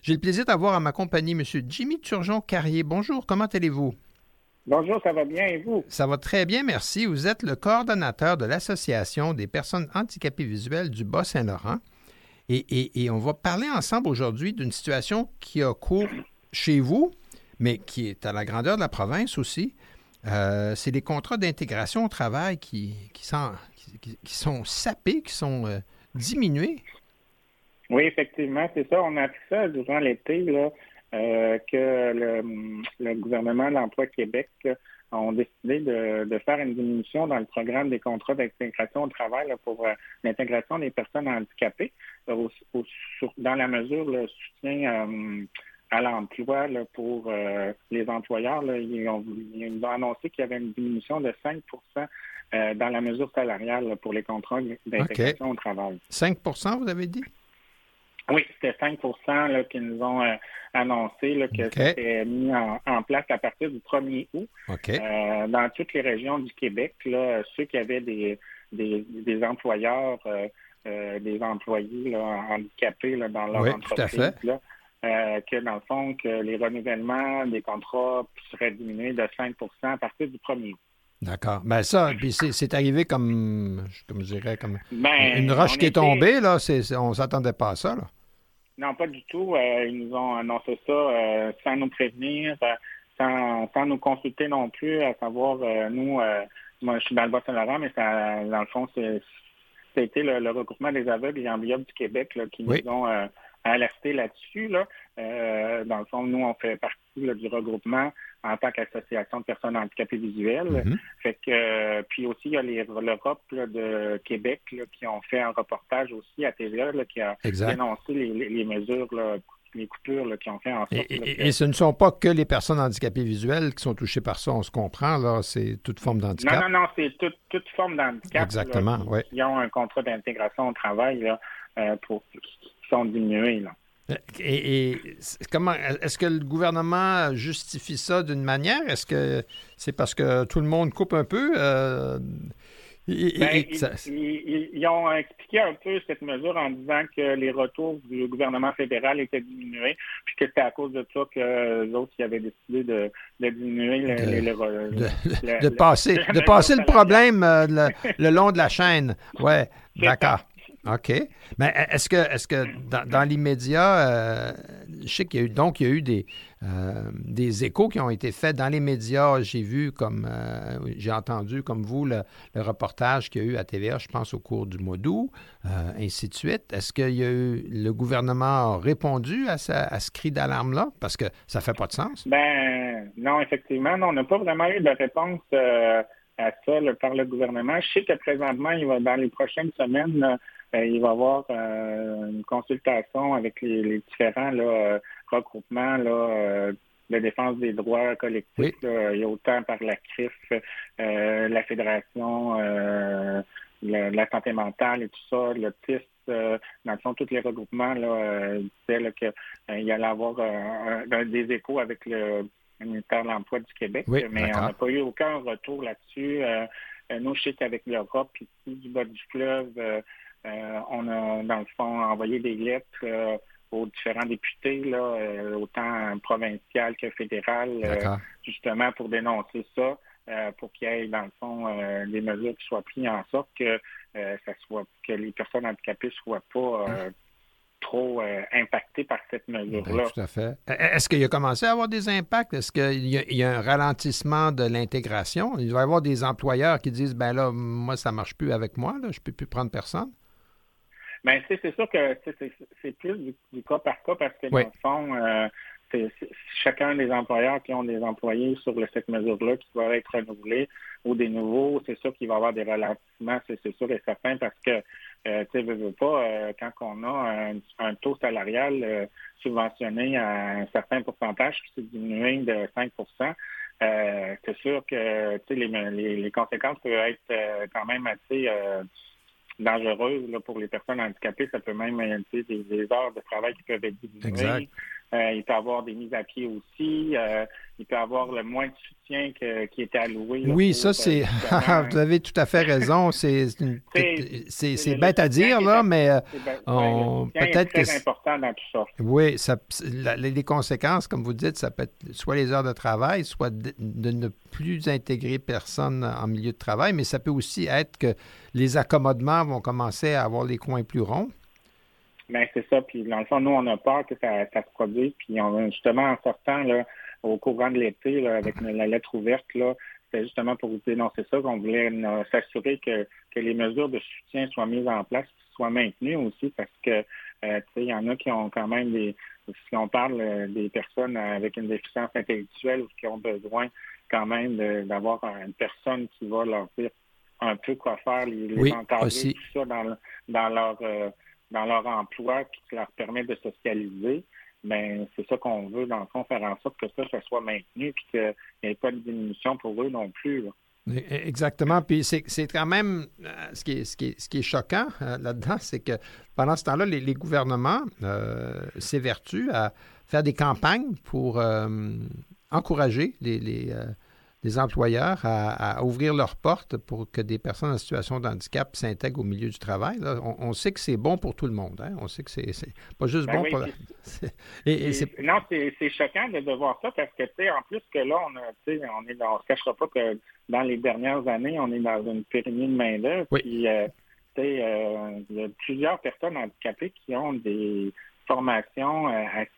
J'ai le plaisir d'avoir à ma compagnie M. Jimmy Turgeon-Carrier. Bonjour, comment allez-vous? Bonjour, ça va bien et vous? Ça va très bien, merci. Vous êtes le coordonnateur de l'Association des personnes handicapées visuelles du Bas-Saint-Laurent. Et on va parler ensemble aujourd'hui d'une situation qui a cours chez vous, mais qui est à la grandeur de la province aussi. C'est les contrats d'intégration au travail qui sont sapés, qui sont diminués. Oui, effectivement, c'est ça. On a appris ça durant l'été, là, que le gouvernement de l'Emploi Québec ont décidé de faire une diminution dans le programme des contrats d'intégration au travail là, pour l'intégration des personnes handicapées, dans la mesure le soutien à l'emploi là, pour les employeurs. Là, ils nous ont annoncé qu'il y avait une diminution de 5 dans la mesure salariale là, pour les contrats d'intégration au travail. 5 vous avez dit? Oui, c'était 5 là, qu'ils nous ont annoncé là, que c'était mis en place à partir du 1er août. Dans toutes les régions du Québec, là, ceux qui avaient des employeurs, des employés là, handicapés là, dans leur entreprise, là, que dans le fond, que les renouvellements des contrats seraient diminués de 5 à partir du 1er août. D'accord. Ben ça, puis c'est arrivé comme je dirais, comme une roche qui est tombée, là. On ne s'attendait pas à ça, là. Non, pas du tout. Ils nous ont annoncé ça sans nous prévenir, sans nous consulter non plus, à savoir, nous, moi, je suis dans le Bas-Saint-Laurent, mais dans le fond, c'était le regroupement des aveugles et amblyopes du Québec là, qui nous ont alerté là-dessus. Là. Dans le fond, nous, on fait partie là, du regroupement en tant qu'association de personnes handicapées visuelles. Mm-hmm. Fait que puis aussi, il y a l'Europe de Québec là, qui ont fait un reportage aussi à TVA là, qui a dénoncé les mesures, là, les coupures là, qui ont fait en sorte... Et ce ne sont pas que les personnes handicapées visuelles qui sont touchées par ça, on se comprend, là, c'est toute forme d'handicap. Non, c'est toute forme d'handicap. Exactement, oui. Qui ont un contrat d'intégration au travail là, qui sont diminués, là. Et comment est-ce que le gouvernement justifie ça d'une manière? Est-ce que c'est parce que tout le monde coupe un peu? Ils ont expliqué un peu cette mesure en disant que les retours du gouvernement fédéral étaient diminués, puis que c'était à cause de ça que les autres qui avaient décidé de diminuer de passer le problème le long de la chaîne. Ouais, d'accord. OK. Mais est-ce que dans l'immédiat, je sais qu'il y a eu des échos qui ont été faits dans les médias. J'ai entendu, comme vous, le reportage qu'il y a eu à TVA, je pense, au cours du mois d'août, ainsi de suite. Est-ce que le gouvernement a répondu à ce cri d'alarme-là? Parce que ça ne fait pas de sens. Non, effectivement. Non, on n'a pas vraiment eu de réponse à ça là, par le gouvernement. Je sais que présentement, dans les prochaines semaines, là, il va y avoir une consultation avec les différents là, regroupements là, de défense des droits collectifs. Oui. Là. Il y a autant par la CRIF, la Fédération de la santé mentale et tout ça, l'autisme. Dans le fond, tous les regroupements là, disaient qu'il y allait avoir des échos avec le ministère de l'Emploi du Québec, mais on n'a pas eu aucun retour là-dessus. Nous, je sais qu'avec l'Europe, ici, du bas du fleuve, on a, dans le fond, envoyé des lettres aux différents députés, là, autant provincial que fédéral, justement pour dénoncer ça, pour qu'il y ait, dans le fond, des mesures qui soient prises en sorte que que les personnes handicapées ne soient pas trop impactées par cette mesure-là. Tout à fait. Est-ce qu'il a commencé à avoir des impacts? Est-ce qu'il y a un ralentissement de l'intégration? Il va y avoir des employeurs qui disent, ben là, moi, ça ne marche plus avec moi, là, je ne peux plus prendre personne? Bien, c'est sûr que c'est plus du cas par cas parce que, dans le fond, c'est chacun des employeurs qui ont des employés sur cette mesure-là qui doivent être renouvelés ou des nouveaux, c'est sûr qu'il va y avoir des ralentissements, c'est sûr et certain parce que, tu sais, veux pas, quand on a un taux salarial subventionné à un certain pourcentage qui s'est diminué de 5 c'est sûr que, tu sais, les conséquences peuvent être quand même assez... dangereuse là, pour les personnes handicapées. Ça peut même être des heures de travail qui peuvent être diminuées. il peut y avoir des mises à pied aussi. Il peut y avoir le moins de soutien qui est alloué. Là, oui, ça, c'est... Vous avez tout à fait raison. C'est bête à dire, là, mais peut-être que... C'est très important dans tout ça. Oui, les conséquences, comme vous dites, ça peut être soit les heures de travail, soit de ne plus intégrer personne en milieu de travail, mais ça peut aussi être que les accommodements vont commencer à avoir les coins plus ronds. Bien, c'est ça. Puis, dans le fond, nous, on a peur que ça se produise. Puis, justement, en sortant là, au courant de l'été, là, avec la lettre ouverte, là, c'était justement pour vous dénoncer ça qu'on voulait s'assurer que les mesures de soutien soient mises en place, soient maintenues aussi, parce que, tu sais, il y en a qui ont quand même si on parle des personnes avec une déficience intellectuelle ou qui ont besoin quand même d'avoir une personne qui va leur dire un peu quoi faire, les encadrer, aussi. Tout ça dans leur emploi, puis qui leur permet de socialiser, bien, c'est ça qu'on veut, dans le fond, faire en sorte que ça soit maintenu, puis qu'il n'y ait pas de diminution pour eux non plus. Là. Exactement. Puis c'est quand même ce qui est choquant là-dedans, c'est que pendant ce temps-là, les gouvernements s'évertuent à faire des campagnes pour encourager les employeurs à ouvrir leurs portes pour que des personnes en situation de handicap s'intègrent au milieu du travail. Là, on sait que c'est bon pour tout le monde. Hein? On sait que c'est pas juste bon pour... Non, c'est choquant de voir ça parce que, tu sais, en plus que là, on se cachera pas que dans les dernières années, on est dans une pyramide de main-d'œuvre. Oui. Puis, tu sais, il y a plusieurs personnes handicapées qui ont des formations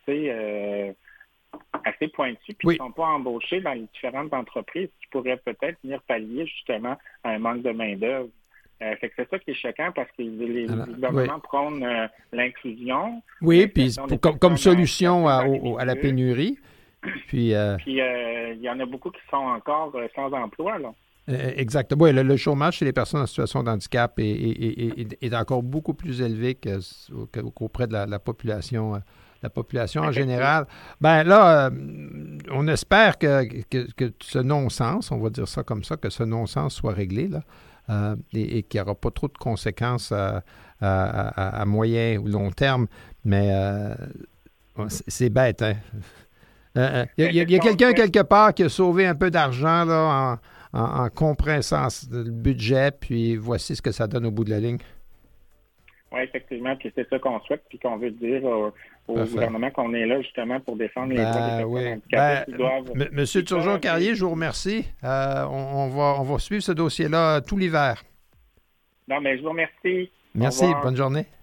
assez pointues, puis qui ne sont pas embauchés dans les différentes entreprises qui pourraient peut-être venir pallier justement à un manque de main-d'œuvre. Fait que c'est ça qui est choquant parce que les gouvernements prônent l'inclusion. Oui, puis comme solution à la pénurie. Puis il y en a beaucoup qui sont encore sans emploi, là. Exactement. Oui, le chômage chez les personnes en situation de handicap est encore beaucoup plus élevé qu'auprès de la population. La population en général. Ben là, on espère que ce non-sens, on va dire ça comme ça, que ce non-sens soit réglé, là, et qu'il n'y aura pas trop de conséquences à moyen ou long terme. Mais c'est bête, hein? Il y a quelqu'un quelque part qui a sauvé un peu d'argent là, en compressant le budget, puis voici ce que ça donne au bout de la ligne. Oui, effectivement, puis c'est ça qu'on souhaite, puis qu'on veut dire au gouvernement qu'on est là justement pour défendre les droits des personnes handicapées qui doivent... Monsieur Turgeon-Carrier, je vous remercie. On va suivre ce dossier-là tout l'hiver. Non, mais je vous remercie. Merci, bonne journée.